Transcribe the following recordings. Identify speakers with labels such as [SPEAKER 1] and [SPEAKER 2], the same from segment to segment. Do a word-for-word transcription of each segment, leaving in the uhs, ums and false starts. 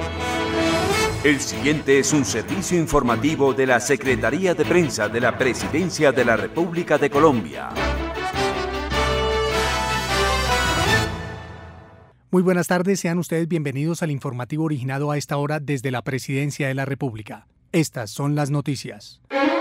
[SPEAKER 1] El siguiente es un servicio informativo de la Secretaría de Prensa de la Presidencia de la República de Colombia.
[SPEAKER 2] Muy buenas tardes, sean ustedes bienvenidos al informativo originado a esta hora desde la Presidencia de la República. Estas son las noticias.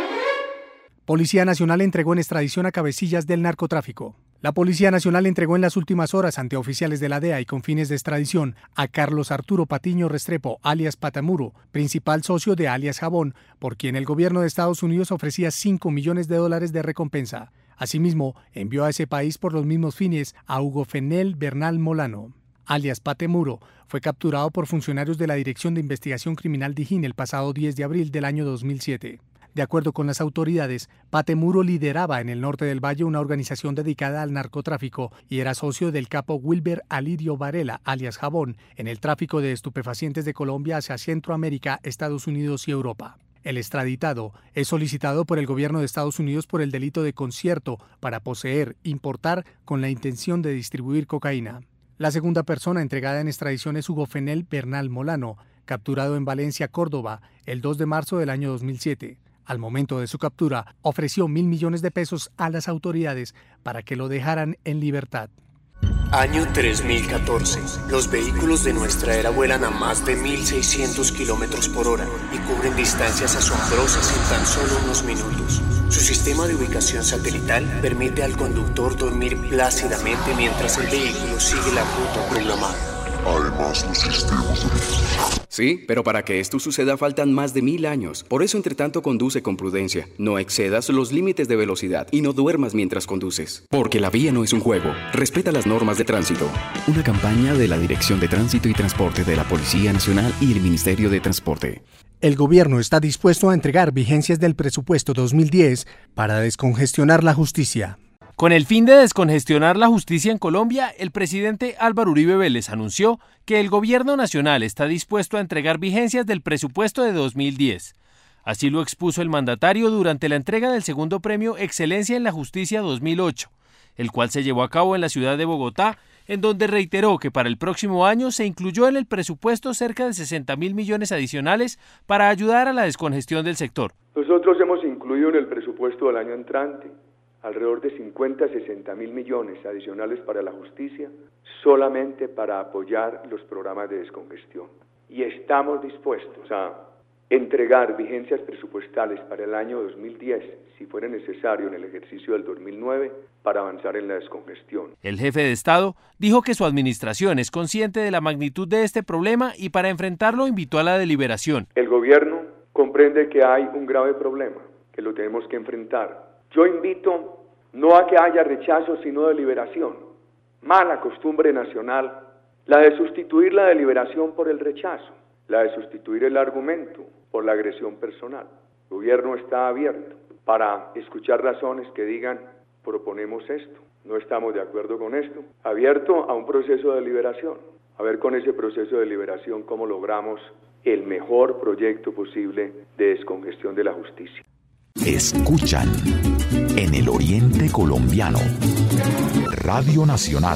[SPEAKER 2] Policía Nacional entregó en extradición a cabecillas del narcotráfico. La Policía Nacional entregó en las últimas horas ante oficiales de la D E A y con fines de extradición a Carlos Arturo Patiño Restrepo, alias Patemuro, principal socio de alias Jabón, por quien el gobierno de Estados Unidos ofrecía cinco millones de dólares de recompensa. Asimismo, envió a ese país por los mismos fines a Hugo Fenel Bernal Molano, alias Patemuro. Fue capturado por funcionarios de la Dirección de Investigación Criminal Dijín el pasado diez de abril del año dos mil siete. De acuerdo con las autoridades, Patemuro lideraba en el norte del Valle una organización dedicada al narcotráfico y era socio del capo Wilber Alirio Varela, alias Jabón, en el tráfico de estupefacientes de Colombia hacia Centroamérica, Estados Unidos y Europa. El extraditado es solicitado por el gobierno de Estados Unidos por el delito de concierto para poseer, importar con la intención de distribuir cocaína. La segunda persona entregada en extradición es Hugo Fenel Bernal Molano, capturado en Valencia, Córdoba, el dos de marzo del año dos mil siete. Al momento de su captura, ofreció mil millones de pesos a las autoridades para que lo dejaran en libertad.
[SPEAKER 3] Año tres mil catorce. Los vehículos de nuestra era vuelan a más de mil seiscientos kilómetros por hora y cubren distancias asombrosas en tan solo unos minutos. Su sistema de ubicación satelital permite al conductor dormir plácidamente mientras el vehículo sigue la ruta programada.
[SPEAKER 4] Además, los sistemas de...
[SPEAKER 5] Sí, pero para que esto suceda faltan más de mil años. Por eso, entre tanto, conduce con prudencia. No excedas los límites de velocidad y no duermas mientras conduces. Porque la vía no es un juego. Respeta las normas de tránsito. Una campaña de la Dirección de Tránsito y Transporte de la Policía Nacional y el Ministerio de Transporte.
[SPEAKER 2] El gobierno está dispuesto a entregar vigencias del presupuesto dos mil diez para descongestionar la justicia.
[SPEAKER 6] Con el fin de descongestionar la justicia en Colombia, el presidente Álvaro Uribe Vélez anunció que el gobierno nacional está dispuesto a entregar vigencias del presupuesto de dos mil diez. Así lo expuso el mandatario durante la entrega del segundo premio Excelencia en la Justicia dos mil ocho, el cual se llevó a cabo en la ciudad de Bogotá, en donde reiteró que para el próximo año se incluyó en el presupuesto cerca de sesenta mil millones adicionales para ayudar a la descongestión del sector.
[SPEAKER 7] Nosotros hemos incluido en el presupuesto del año entrante alrededor de cincuenta a sesenta mil millones adicionales para la justicia, solamente para apoyar los programas de descongestión. Y estamos dispuestos a entregar vigencias presupuestales para el año dos mil diez, si fuera necesario en el ejercicio del dos mil nueve, para avanzar en la descongestión.
[SPEAKER 6] El jefe de Estado dijo que su administración es consciente de la magnitud de este problema y para enfrentarlo invitó a la deliberación.
[SPEAKER 7] El gobierno comprende que hay un grave problema, que lo tenemos que enfrentar. Yo invito no a que haya rechazo, sino deliberación. Mala costumbre nacional, la de sustituir la deliberación por el rechazo, la de sustituir el argumento por la agresión personal. El gobierno está abierto para escuchar razones que digan, proponemos esto, no estamos de acuerdo con esto, abierto a un proceso de deliberación, a ver con ese proceso de deliberación cómo logramos el mejor proyecto posible de descongestión de la justicia.
[SPEAKER 4] Escuchan en el Oriente Colombiano, Radio Nacional.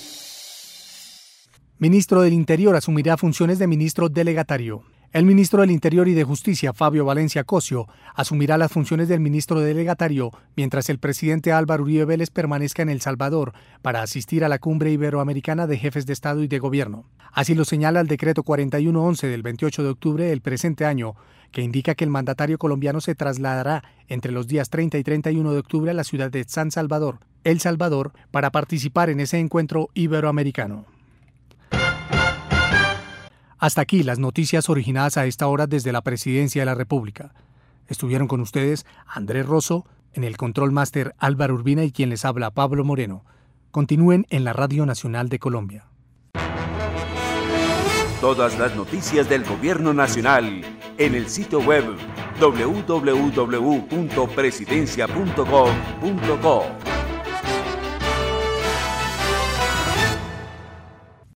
[SPEAKER 2] Ministro del Interior asumirá funciones de ministro delegatario. El ministro del Interior y de Justicia, Fabio Valencia Cosio, asumirá las funciones del ministro delegatario mientras el presidente Álvaro Uribe Vélez permanezca en El Salvador para asistir a la Cumbre Iberoamericana de Jefes de Estado y de Gobierno. Así lo señala el decreto cuarenta y uno once del veintiocho de octubre del presente año, que indica que el mandatario colombiano se trasladará entre los días treinta y treinta y uno de octubre a la ciudad de San Salvador, El Salvador, para participar en ese encuentro iberoamericano. Hasta aquí las noticias originadas a esta hora desde la Presidencia de la República. Estuvieron con ustedes Andrés Rosso, en el Control Máster Álvaro Urbina y quien les habla Pablo Moreno. Continúen en la Radio Nacional de Colombia.
[SPEAKER 1] Todas las noticias del Gobierno Nacional en el sitio web doble u doble u doble u punto presidencia punto gov punto co.